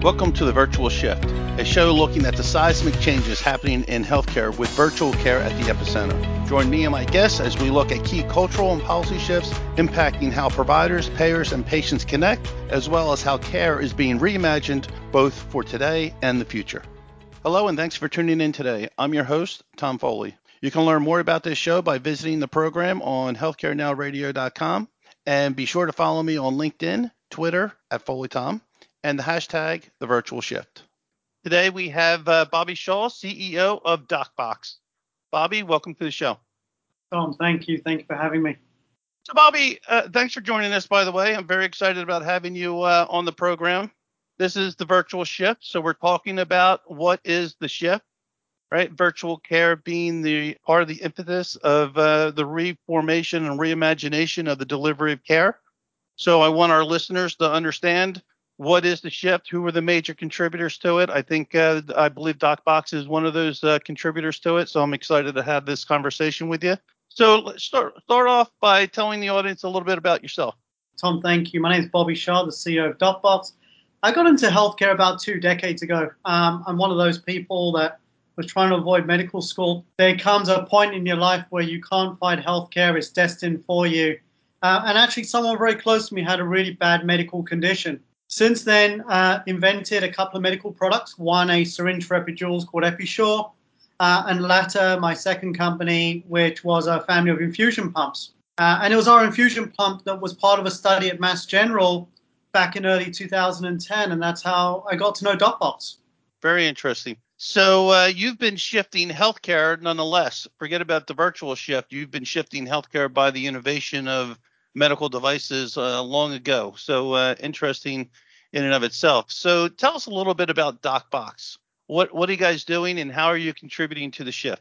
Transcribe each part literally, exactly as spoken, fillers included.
Welcome to The Virtual Shift, a show looking at the seismic changes happening in healthcare with virtual care at the epicenter. Join me and my guests as we look at key cultural and policy shifts impacting how providers, payers, and patients connect, as well as how care is being reimagined both for today and the future. Hello, and thanks for tuning in today. I'm your host, Tom Foley. You can learn more about this show by visiting the program on healthcare now radio dot com, and be sure to follow me on LinkedIn, Twitter at FoleyTom, and the hashtag The Virtual Shift. Today we have uh, Bobby Shaw, C E O of DocBox. Bobby, welcome to the show. Tom, thank you. Thank you for having me. So Bobby, uh, thanks for joining us, by the way. I'm very excited about having you uh, on the program. This is The Virtual Shift, so we're talking about what is the shift, right? Virtual care being the part of the impetus of uh, the reformation and reimagination of the delivery of care. So I want our listeners to understand what is the shift, who are the major contributors to it. I think, uh, I believe DocBox is one of those uh, contributors to it, so I'm excited to have this conversation with you. So let's start, start off by telling the audience a little bit about yourself. Tom, thank you. My name is Bobby Shaw, the C E O of DocBox. I got into healthcare about two decades ago. Um, I'm one of those people that was trying to avoid medical school. There comes a point in your life where you can't find healthcare. It's destined for you. Uh, and actually, someone very close to me had a really bad medical condition. Since then, uh, invented a couple of medical products. One, a syringe for epidurals called Episure, uh, and latter, my second company, which was a family of infusion pumps. Uh, and it was our infusion pump that was part of a study at Mass General back in early two thousand ten, and that's how I got to know DocBox. Very interesting. So uh, you've been shifting healthcare nonetheless. Forget about the virtual shift. You've been shifting healthcare by the innovation of medical devices uh, long ago. So uh, interesting in and of itself. So tell us a little bit about DocBox. What what are you guys doing, and how are you contributing to the shift?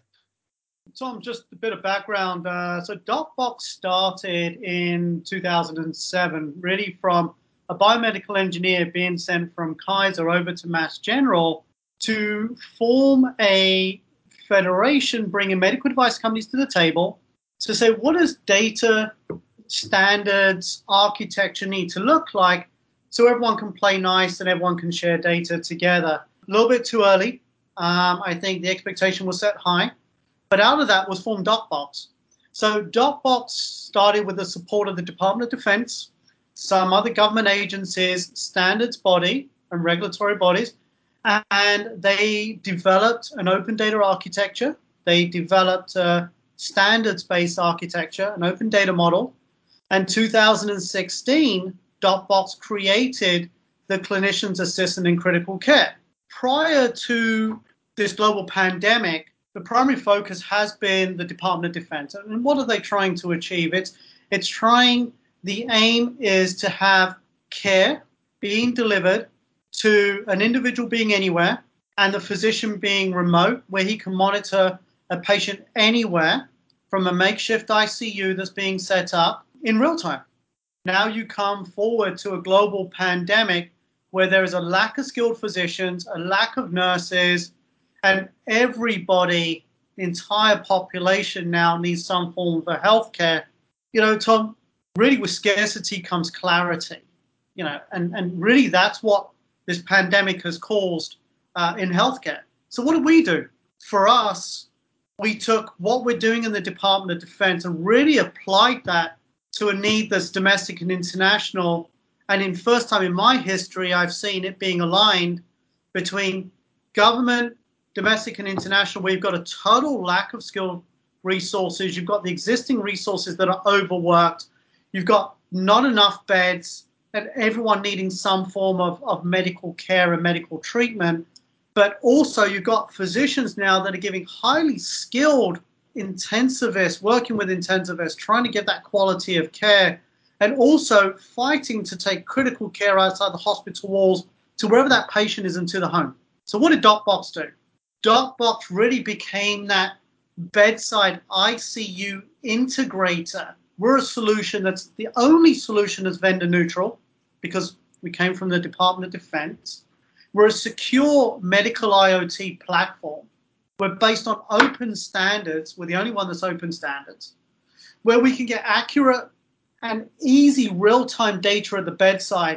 Tom, just a bit of background. Uh, so DocBox started in two thousand seven, really from a biomedical engineer being sent from Kaiser over to Mass General to form a federation bringing medical device companies to the table to say, what does data standards, architecture need to look like so everyone can play nice and everyone can share data together. A little bit too early. Um, I think the expectation was set high. But out of that was formed DocBox. So DocBox started with the support of the Department of Defense, some other government agencies, standards body and regulatory bodies, and they developed an open data architecture. They developed a standards-based architecture, an open data model. And two thousand sixteen, DocBox created the Clinician's Assistant in Critical Care. Prior to this global pandemic, the primary focus has been the Department of Defense. And what are they trying to achieve? It's, it's trying, the aim is to have care being delivered to an individual being anywhere and the physician being remote, where he can monitor a patient anywhere from a makeshift I C U that's being set up in real time. Now you come forward to a global pandemic where there is a lack of skilled physicians, a lack of nurses, and everybody, the entire population now needs some form of healthcare. You know, Tom, really with scarcity comes clarity, you know, and, and really that's what this pandemic has caused uh, in healthcare. So what did we do? For us, we took what we're doing in the Department of Defense and really applied that to a need that's domestic and international. And in first time in my history, I've seen it being aligned between government, domestic and international, where you've got a total lack of skilled resources. You've got the existing resources that are overworked. You've got not enough beds and everyone needing some form of, of medical care and medical treatment. But also you've got physicians now that are giving highly skilled intensivists, working with intensivists, trying to get that quality of care, and also fighting to take critical care outside the hospital walls to wherever that patient is into the home. So what did DocBox do? DocBox really became that bedside I C U integrator. We're a solution that's the only solution that's vendor neutral because we came from the Department of Defense. We're a secure medical I O T platform. We're based on open standards. We're the only one that's open standards, where we can get accurate and easy real-time data at the bedside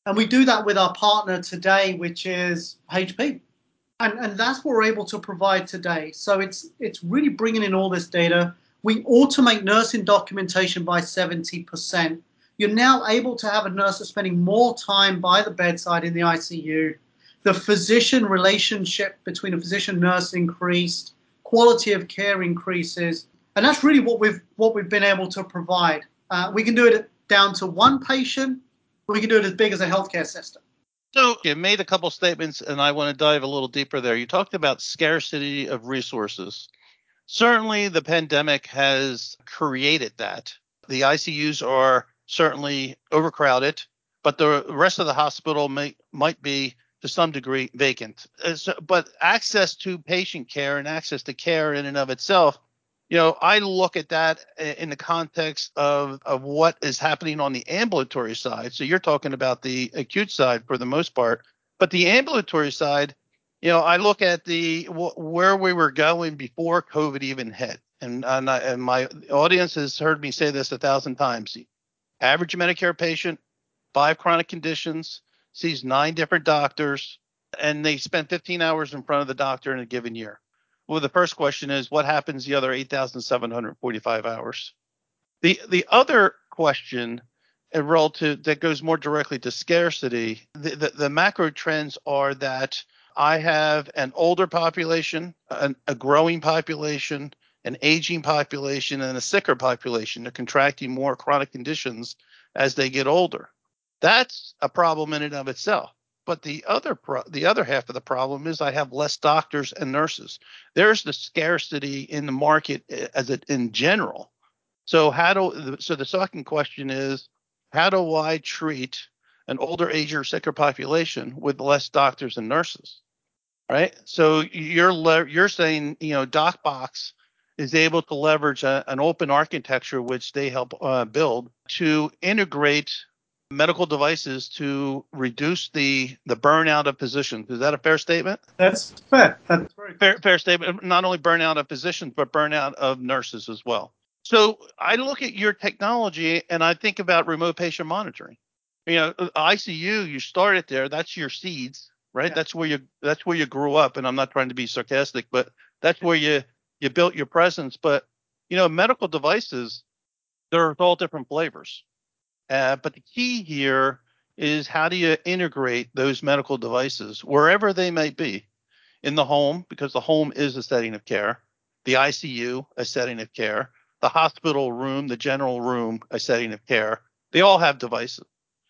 And we do that with our partner today, which is H P. And, and that's what we're able to provide today. So it's it's really bringing in all this data. We automate nursing documentation by seventy percent. You're now able to have a nurse that's spending more time by the bedside in the I C U. The physician relationship between a physician and nurse increased. Quality of care increases. And that's really what we've what we've been able to provide. Uh, we can do it down to one patient. We can do it as big as a healthcare system. So you made a couple statements, and I want to dive a little deeper there. You talked about scarcity of resources. Certainly, the pandemic has created that. The I C Us are certainly overcrowded, but the rest of the hospital may, might be, to some degree, vacant. Uh, so, but access to patient care and access to care in and of itself, you know, I look at that in the context of, of what is happening on the ambulatory side. So you're talking about the acute side for the most part, but the ambulatory side, you know, I look at the wh- where we were going before COVID even hit, and and, I, and my audience has heard me say this a thousand times. The average Medicare patient, five chronic conditions, sees nine different doctors, and they spend fifteen hours in front of the doctor in a given year. Well, the first question is, what happens the other eight thousand seven hundred forty-five hours? The the other question, and relative that goes more directly to scarcity, the, the, the macro trends are that I have an older population, an, a growing population, an aging population, and a sicker population. They're contracting more chronic conditions as they get older. That's a problem in and of itself. But the other pro- the other half of the problem is I have less doctors and nurses. There's the scarcity in the market as it in general. So how do so the second question is, how do I treat an older age or sicker population with less doctors and nurses? Right. So you're le- you're saying, you know, DocBox is able to leverage a, an open architecture, which they help uh, build, to integrate medical devices to reduce the the burnout of physicians. Is that a fair statement? That's fair. That's very Fair, fair statement. Not only burnout of physicians, but burnout of nurses as well. So I look at your technology and I think about remote patient monitoring. You know, I C U, you started there. That's your seeds, right? Yeah. That's where you that's where you grew up. And I'm not trying to be sarcastic, but that's where you you built your presence. But you know, medical devices, they're all different flavors. Uh, but the key here is, how do you integrate those medical devices wherever they may be, in the home, because the home is a setting of care, the I C U, a setting of care, the hospital room, the general room, a setting of care. They all have devices.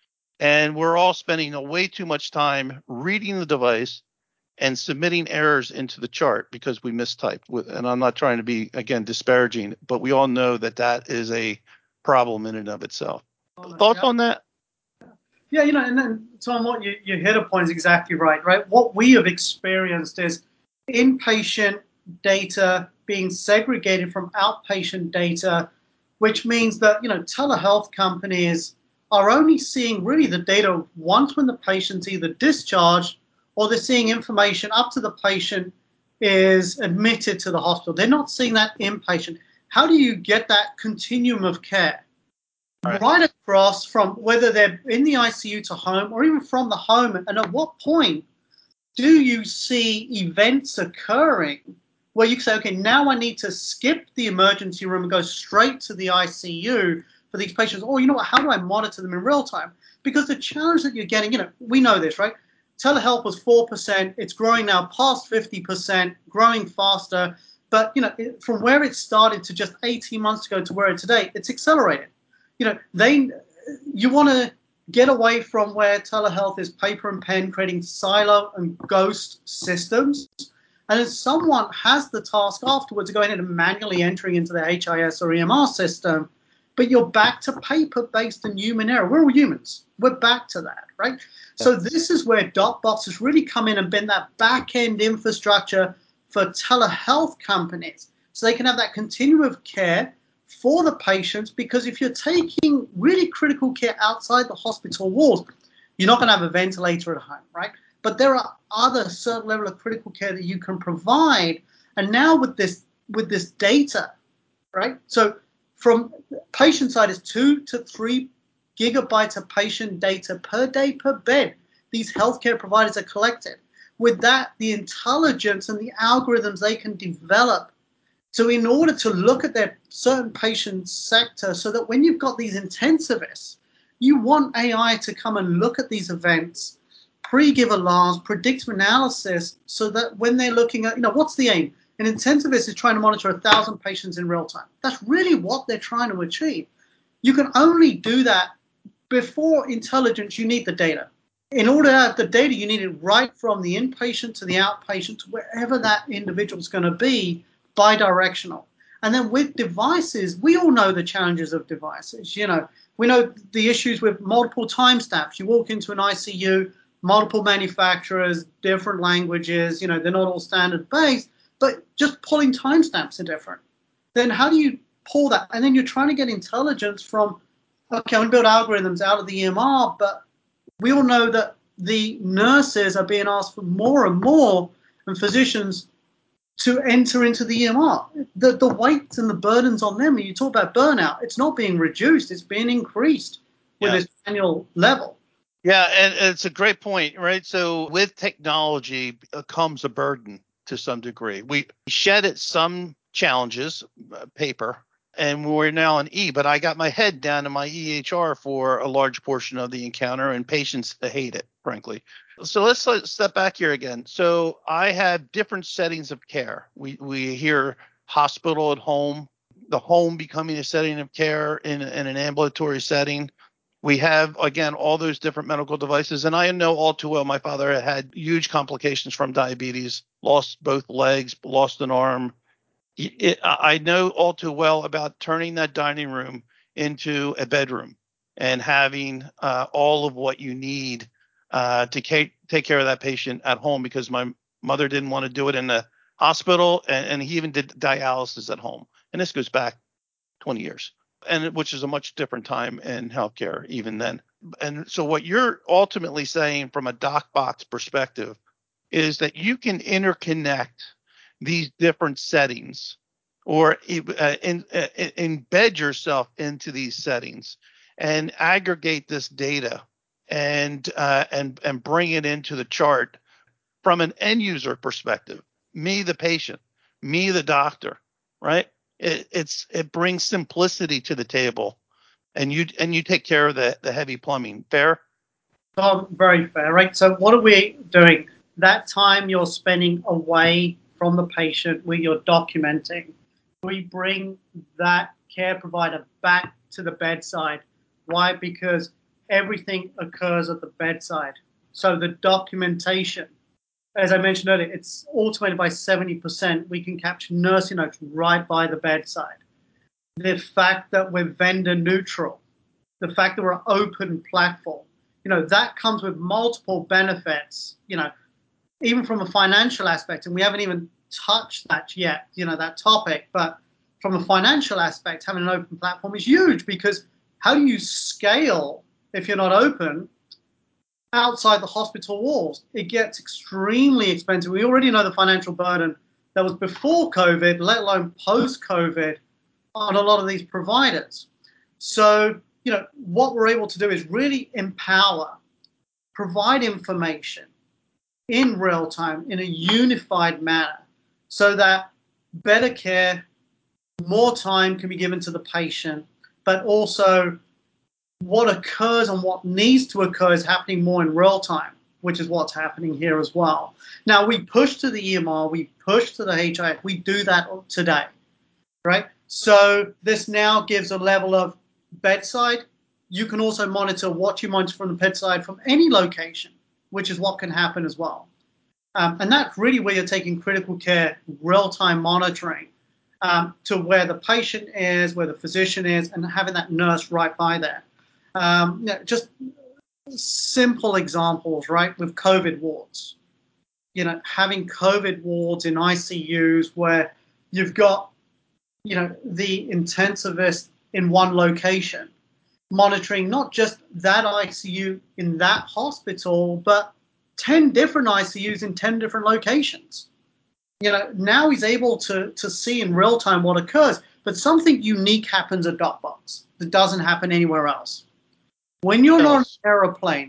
And we're all spending a way too much time reading the device and submitting errors into the chart because we mistyped. And I'm not trying to be, again, disparaging, but we all know that that is a problem in and of itself. Thoughts yeah. on that? Yeah, you know, and then Tom, what you, you hit upon is exactly right, right? What we have experienced is inpatient data being segregated from outpatient data, which means that, you know, telehealth companies are only seeing really the data once when the patient's either discharged or they're seeing information up to the patient is admitted to the hospital. They're not seeing that inpatient. How do you get that continuum of care right, right across from whether they're in the I C U to home or even from the home? And at what point do you see events occurring where you say, okay, now I need to skip the emergency room and go straight to the I C U for these patients? Or, you know what, how do I monitor them in real time? Because the challenge that you're getting, you know, we know this, right? Telehealth was four percent. It's growing now past fifty percent, growing faster. But, you know, from where it started to just eighteen months ago to where it's today, it's accelerated. You know, they, you want to get away from where telehealth is paper and pen, creating silo and ghost systems. And if someone has the task afterwards of going in and manually entering into the H I S or E M R system, but you're back to paper-based and human error. We're all humans. We're back to that, right? So this is where DocBox has really come in and been that back-end infrastructure for telehealth companies, so they can have that continuum of care for the patients. Because if you're taking really critical care outside the hospital walls, you're not going to have a ventilator at home, right? But there are other certain level of critical care that you can provide. And now with this with this data, right? So from patient side is two to three gigabytes of patient data per day per bed these healthcare providers are collected. With that, the intelligence and the algorithms they can develop. So in order to look at their certain patient sector, so that when you've got these intensivists, you want A I to come and look at these events, pre-give alarms, predictive analysis, so that when they're looking at, you know, what's the aim? An intensivist is trying to monitor a thousand patients in real time. That's really what they're trying to achieve. You can only do that before intelligence. You need the data. In order to have the data, you need it right from the inpatient to the outpatient to wherever that individual is going to be, bidirectional. And then with devices, we all know the challenges of devices. You know, we know the issues with multiple timestamps. You walk into an I C U, multiple manufacturers, different languages, you know, they're not all standard-based, but just pulling timestamps are different. Then how do you pull that? And then you're trying to get intelligence from, okay, I'm going to build algorithms out of the E M R, but we all know that the nurses are being asked for more and more, and physicians, to enter into the E M R. The, the weights and the burdens on them, when you talk about burnout, it's not being reduced, it's being increased with Yeah. this annual level. Yeah, and it's a great point, right? So with technology comes a burden to some degree. We shedded some challenges, uh, paper, and we're now on E, but I got my head down in my E H R for a large portion of the encounter, and patients hate it, frankly. So let's, let's step back here again. So I have different settings of care. We we hear hospital at home, the home becoming a setting of care in, in an ambulatory setting. We have, again, all those different medical devices. And I know all too well my father had, had huge complications from diabetes, lost both legs, lost an arm. It, I know all too well about turning that dining room into a bedroom and having uh, all of what you need uh, to ca- take care of that patient at home, because my mother didn't want to do it in the hospital, and, and he even did dialysis at home. And this goes back twenty years. And which is a much different time in healthcare even then. And so what you're ultimately saying from a DocBox perspective is that you can interconnect these different settings, or uh, in, uh, embed yourself into these settings and aggregate this data and uh, and and bring it into the chart from an end user perspective. Me, the patient, me, the doctor, right? It, it's it brings simplicity to the table, and you and you take care of the, the heavy plumbing. Fair? Oh, very fair, right? So what are we doing? That time you're spending away from the patient, where you're documenting, we bring that care provider back to the bedside. Why? Because everything occurs at the bedside. So the documentation, as I mentioned earlier, it's automated by seventy percent. We can capture nursing notes right by the bedside. The fact that we're vendor neutral, the fact that we're an open platform, you know, that comes with multiple benefits, you know, even from a financial aspect. And we haven't even touched that yet, you know, that topic. But from a financial aspect, having an open platform is huge, because how do you scale if you're not open outside the hospital walls? It gets extremely expensive. We already know the financial burden that was before COVID, let alone post-COVID, on a lot of these providers. So, you know, what we're able to do is really empower, provide information in real time in a unified manner, so that better care, more time can be given to the patient, but also what occurs and what needs to occur is happening more in real time, which is what's happening here as well. Now, we push to the E M R, we push to the H I F, we do that today, right? So this now gives a level of bedside. You can also monitor what you monitor from the bedside from any location, which is what can happen as well. Um, and that's really where you're taking critical care, real-time monitoring, um, to where the patient is, where the physician is, and having that nurse right by there. Um, you know, just simple examples, right, with COVID wards. You know, having COVID wards in I C Us where you've got, you know, the intensivist in one location, monitoring not just that I C U in that hospital, but ten different I C Us in ten different locations. You know, now he's able to, to see in real time what occurs, but something unique happens at DocBox that doesn't happen anywhere else. When you're Tell on an us. aeroplane,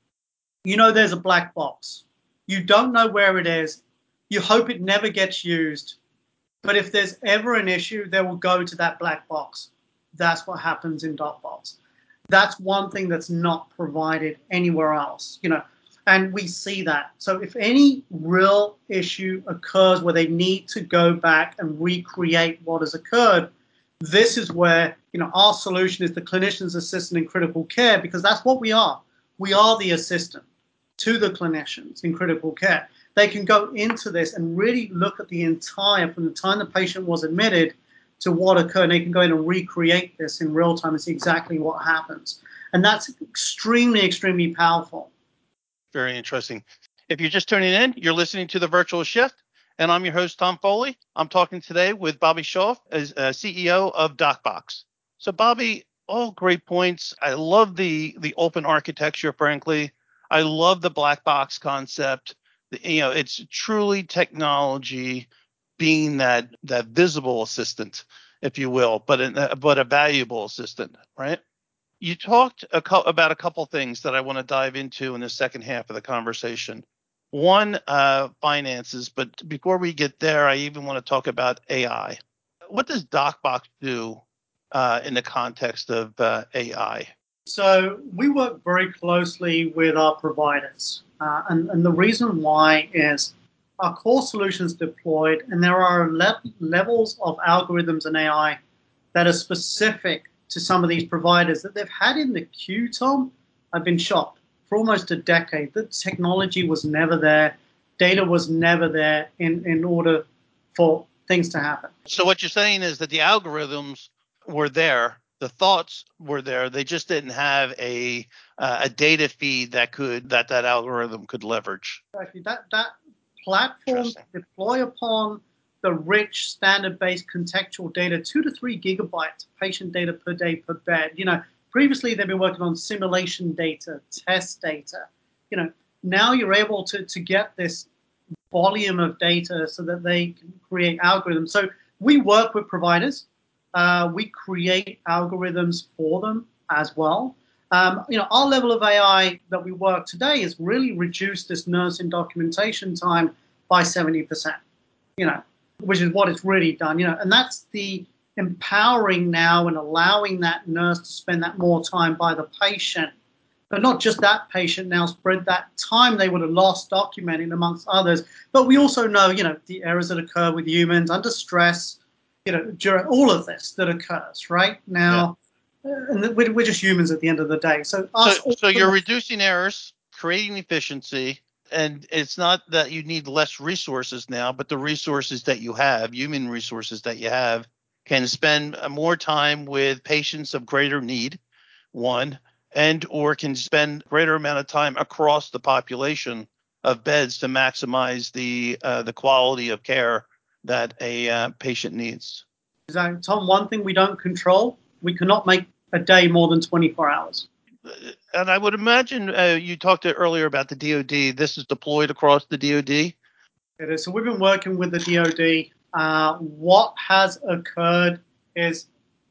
you know there's a black box. You don't know where it is. You hope it never gets used. But if there's ever an issue, they will go to that black box. That's what happens in DocBox. That's one thing that's not provided anywhere else, you know, and we see that. So if any real issue occurs where they need to go back and recreate what has occurred, this is where, you know, our solution is the clinician's assistant in critical care, because that's what we are. We are the assistant to the clinicians in critical care. They can go into this and really look at the entire, from the time the patient was admitted to what occurred. And they can go in and recreate this in real time and see exactly what happens. And that's extremely, extremely powerful. Very interesting. If you're just tuning in, you're listening to The Virtual Shift, and I'm your host, Tom Foley. I'm talking today with Bobby Shaw, as uh, C E O of DocBox. So, Bobby, all great points. I love the the open architecture, frankly. I love the black box concept. You know, it's truly technology being that that visible assistant, if you will, but a, but a valuable assistant, right? You talked a co- about a couple things that I want to dive into in the second half of the conversation. One, uh, finances, but before we get there, I even want to talk about A I. What does DocBox do uh, in the context of uh, A I? So we work very closely with our providers. Uh, and, and the reason why is our core solutions deployed, and there are le- levels of algorithms and A I that are specific to some of these providers that they've had in the queue, Tom. I've been shocked. For almost a decade, the technology was never there. Data was never there in, in order for things to happen. So what you're saying is that the algorithms were there, the thoughts were there. They just didn't have a uh, a data feed that could that that algorithm could leverage. Exactly. That that platform deploy upon the rich standard-based contextual data, two to three gigabytes of patient data per day per bed. You know, previously they've been working on simulation data, test data. You know, now you're able to to get this volume of data so that they can create algorithms. So we work with providers. Uh, we create algorithms for them as well. Um, you know, our level of A I that we work today has really reduced this nursing documentation time by seventy percent, you know, which is what it's really done, you know, and that's the empowering now and allowing that nurse to spend that more time by the patient. But not just that patient now, spread that time they would have lost documenting amongst others. But we also know, you know, the errors that occur with humans under stress, you know, during all of this that occurs, right? Now, yeah. uh, and we're, we're just humans at the end of the day. So, us so, so you're reducing errors, creating efficiency, and it's not that you need less resources now, but the resources that you have, human resources that you have, can spend more time with patients of greater need, one, and or can spend greater amount of time across the population of beds to maximize the uh, the quality of care that a uh, patient needs. Exactly. Tom, one thing we don't control, we cannot make a day more than twenty-four hours. And I would imagine uh, you talked earlier about the D O D. This is deployed across the D O D? It is. So we've been working with the D O D. Uh, what has occurred is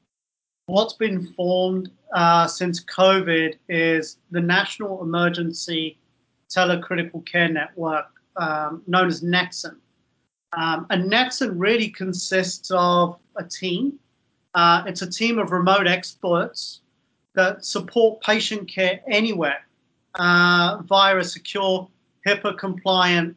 what's been formed uh, since COVID is the National Emergency Telecritical Care Network, um, known as NEXN. Um, and NEXN really consists of a team. Uh, it's a team of remote experts that support patient care anywhere uh, via a secure HIPAA-compliant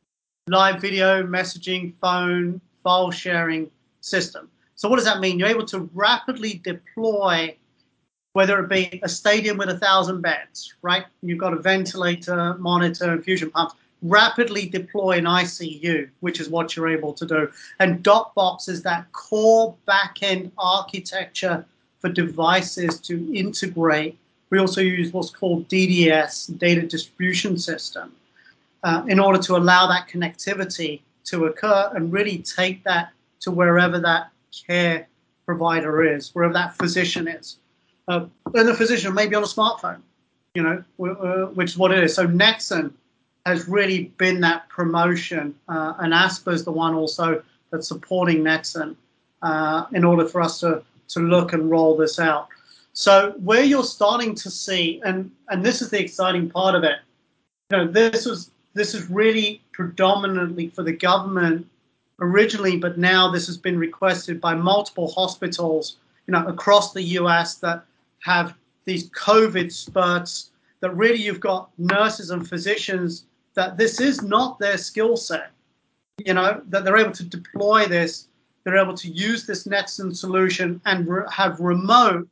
live video messaging, phone, file sharing system. So what does that mean? You're able to rapidly deploy, whether it be a stadium with a thousand beds, right? You've got a ventilator, monitor, infusion pumps, rapidly deploy an I C U, which is what you're able to do. And DocBox is that core back-end architecture for devices to integrate. We also use what's called D D S, data distribution system, uh, in order to allow that connectivity to occur and really take that to wherever that care provider is, wherever that physician is. Uh, and the physician may be on a smartphone, you know, uh, which is what it is. So NEXN has really been that promotion, uh, and ASPA is the one also that's supporting NEXN uh, in order for us to, to look and roll this out. So where you're starting to see, and, and this is the exciting part of it, you know, this was this is really predominantly for the government originally, but now this has been requested by multiple hospitals, you know, across the U S that have these COVID spurts, that really you've got nurses and physicians that this is not their skill set, you know, that they're able to deploy this, they're able to use this Netson solution and re- have remote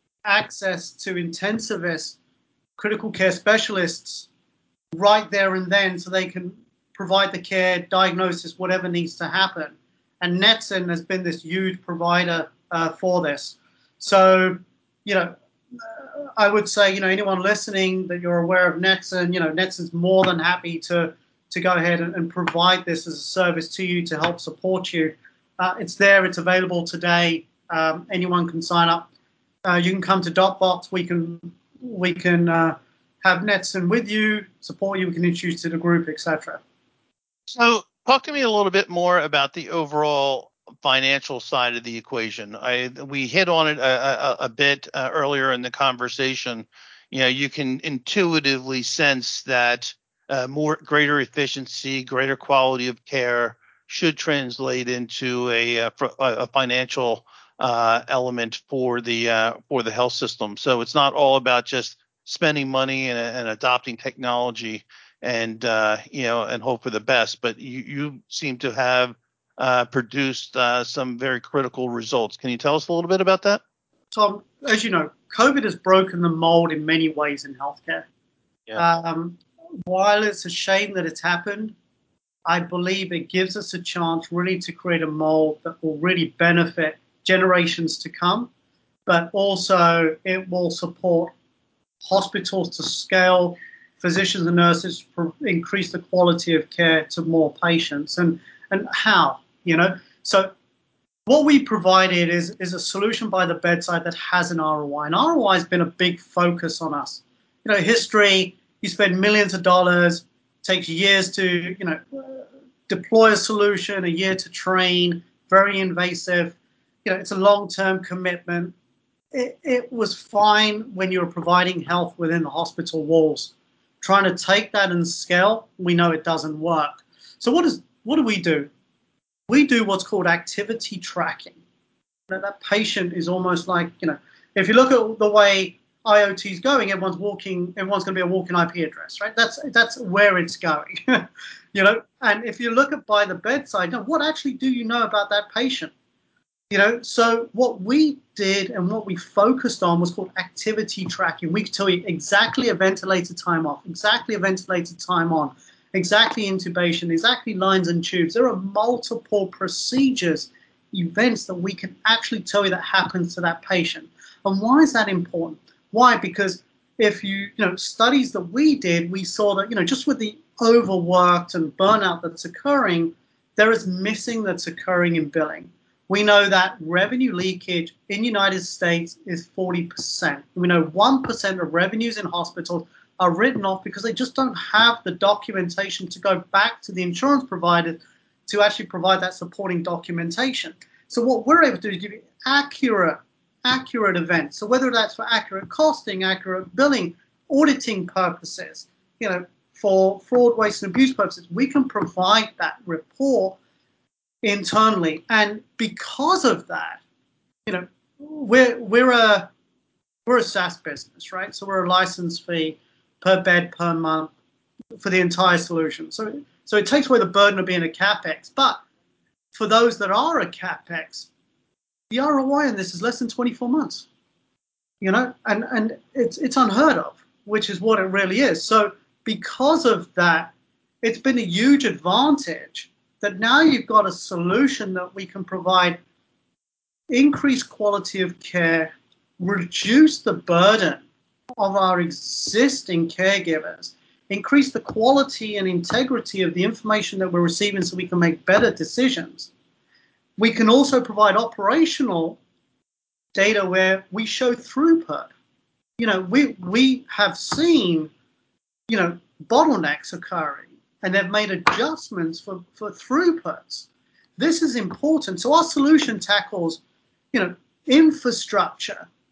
access to intensivists, critical care specialists right there and then, so they can provide the care, diagnosis, whatever needs to happen. And Netson has been this huge provider uh, for this. So, you know, uh, I would say, you know, anyone listening that you're aware of Netson, you know, Netson's more than happy to to go ahead and, and provide this as a service to you to help support you. Uh, it's there, it's available today. Um, anyone can sign up. Uh, you can come to DocBox. We can we can uh, have Netson with you, support you. We can introduce you to the group, et cetera. So, talk to me a little bit more about the overall financial side of the equation. I we hit on it a, a, a bit uh, earlier in the conversation. You know, you can intuitively sense that uh, more greater efficiency, greater quality of care should translate into a a, a financial uh, element for the uh, for the health system. So it's not all about just spending money and, and adopting technology and uh, you know and hope for the best. But you, you seem to have uh, produced uh, some very critical results. Can you tell us a little bit about that? Tom, as you know, COVID has broken the mold in many ways in healthcare. Yeah. Um, while it's a shame that it's happened, I believe it gives us a chance really to create a mold that will really benefit generations to come, but also it will support hospitals to scale, physicians and nurses, for increase the quality of care to more patients. And and how, you know? So what we provided is, is a solution by the bedside that has an R O I. And R O I has been a big focus on us. You know, history, you spend millions of dollars, takes years to, you know, deploy a solution, a year to train, very invasive. You know, it's a long-term commitment. It, it was fine when you were providing health within the hospital walls. Trying to take that and scale, we know it doesn't work. So what is what do we do? We do what's called activity tracking. You know, that patient is almost like, you know, if you look at the way I O T is going, everyone's walking, everyone's going to be a walking I P address, right? That's that's where it's going, you know. And if you look at by the bedside, now what actually do you know about that patient? You know, so what we did and what we focused on was called activity tracking. We could tell you exactly a ventilator time off, exactly a ventilator time on, exactly intubation, exactly lines and tubes. There are multiple procedures, events that we can actually tell you that happens to that patient. And why is that important? Why? Because if you, you know, studies that we did, we saw that, you know, just with the overworked and burnout that's occurring, there is missing that's occurring in billing. We know that revenue leakage in the United States is forty percent. We know one percent of revenues in hospitals are written off because they just don't have the documentation to go back to the insurance provider to actually provide that supporting documentation. So what we're able to do is give you accurate, accurate events. So whether that's for accurate costing, accurate billing, auditing purposes, you know, for fraud, waste, and abuse purposes, we can provide that report internally. And because of that, you know, we're we're a we're a SaaS business, right? So we're a license fee per bed per month for the entire solution. So so it takes away the burden of being a CapEx. But for those that are a CapEx, the R O I on this is less than twenty-four months. You know, and, and it's it's unheard of, which is what it really is. So because of that, it's been a huge advantage that now you've got a solution that we can provide increased quality of care, reduce the burden of our existing caregivers, increase the quality and integrity of the information that we're receiving so we can make better decisions. We can also provide operational data where we show throughput. You know, we we have seen, you know, bottlenecks occurring, and they've made adjustments for, for throughputs. This is important. So our solution tackles, you know, infrastructure,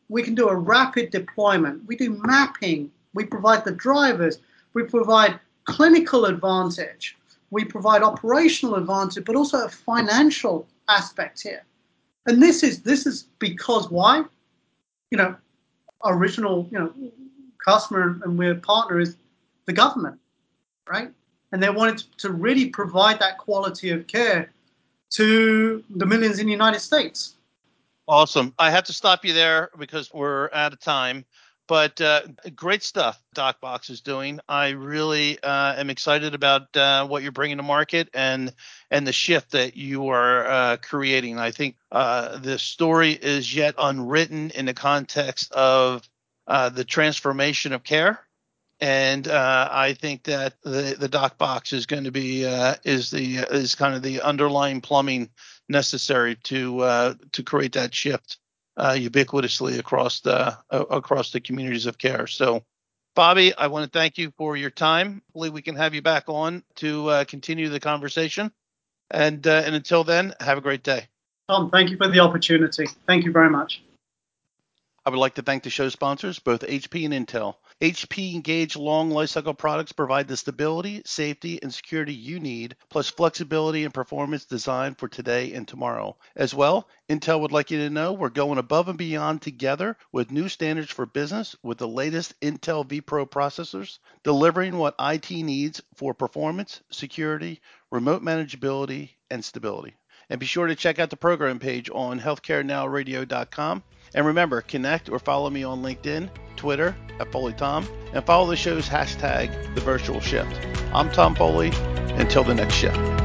We can do a rapid deployment. We do mapping. We provide the drivers. We provide clinical advantage. We provide operational advantage, but also a financial aspect here. And this is this is because why? You know, original, you know, customer and we're partner is the government, right? And they wanted to really provide that quality of care to the millions in the United States. Awesome. I have to stop you there because we're out of time. But uh, great stuff DocBox is doing. I really uh, am excited about uh, what you're bringing to market and and the shift that you are uh, creating. I think uh, the story is yet unwritten in the context of uh, the transformation of care. And uh, I think that the, the DocBox is going to be uh, is the is kind of the underlying plumbing necessary to uh, to create that shift uh, ubiquitously across the uh, across the communities of care. So, Bobby, I want to thank you for your time. Hopefully, we can have you back on to uh, continue the conversation. And uh, and until then, have a great day. Tom, thank you for the opportunity. Thank you very much. I would like to thank the show sponsors, both H P and Intel. H P Engage long lifecycle products provide the stability, safety, and security you need, plus flexibility and performance designed for today and tomorrow. As well, Intel would like you to know we're going above and beyond together with new standards for business with the latest Intel vPro processors, delivering what I T needs for performance, security, remote manageability, and stability. And be sure to check out the program page on healthcare now radio dot com. And remember, connect or follow me on LinkedIn, Twitter, at Foley Tom, and follow the show's hashtag, The Virtual Shift. I'm Tom Foley. Until the next shift.